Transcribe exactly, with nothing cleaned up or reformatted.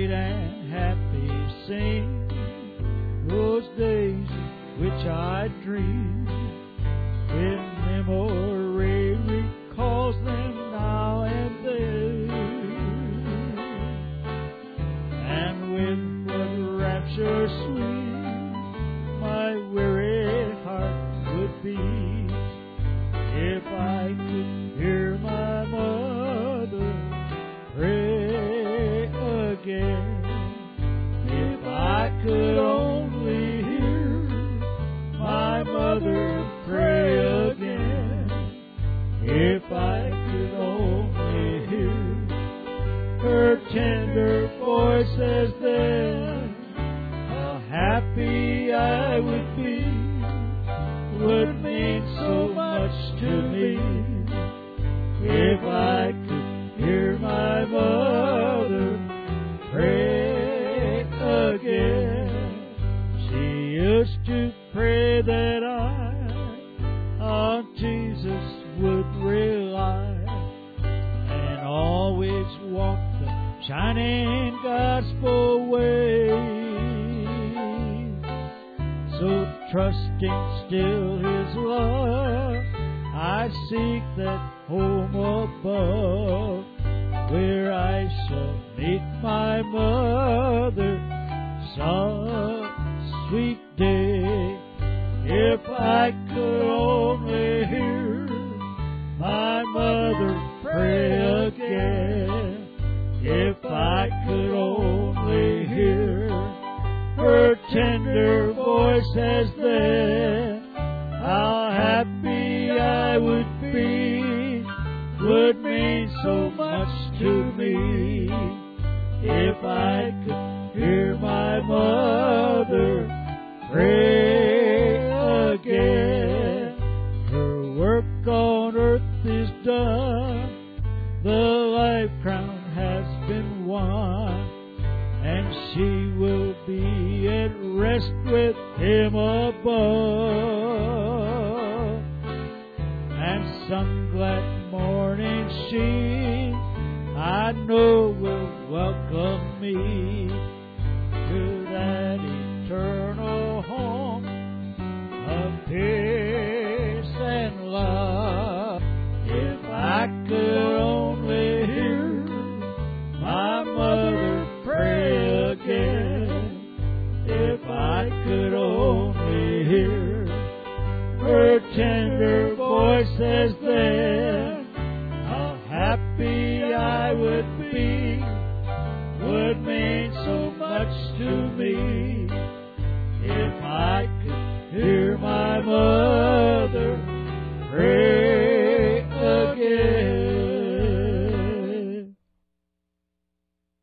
bright and happy sing those days which I dreamed. When memory recalls them now and then, and with what rapture sweet my weary heart would beat, if I could hear my mother pray again. If I could only hear my mother pray again. If I could only hear her tender voice as then, how happy I would be, would mean so much to me. If I could hear my mother pray again. She used to pray that I on Jesus would rely, and always walk the shining gospel way. So trusting still His love, I seek that home above, where I shall meet my mother some sweet day. If I could only hear my mother pray again. If I could only hear her tender voice as then, how happy I would be, would mean so much to me. If I could hear my mother pray again. Her work on earth is done, the life crown has been won, and she will be at rest with Him above. And some glad morning she, I know, will welcome me to that eternal home of peace and love. If I could only hear my mother pray again, if I could only hear her tender voice as then, how happy I would be, would mean so much to me. If I could hear my mother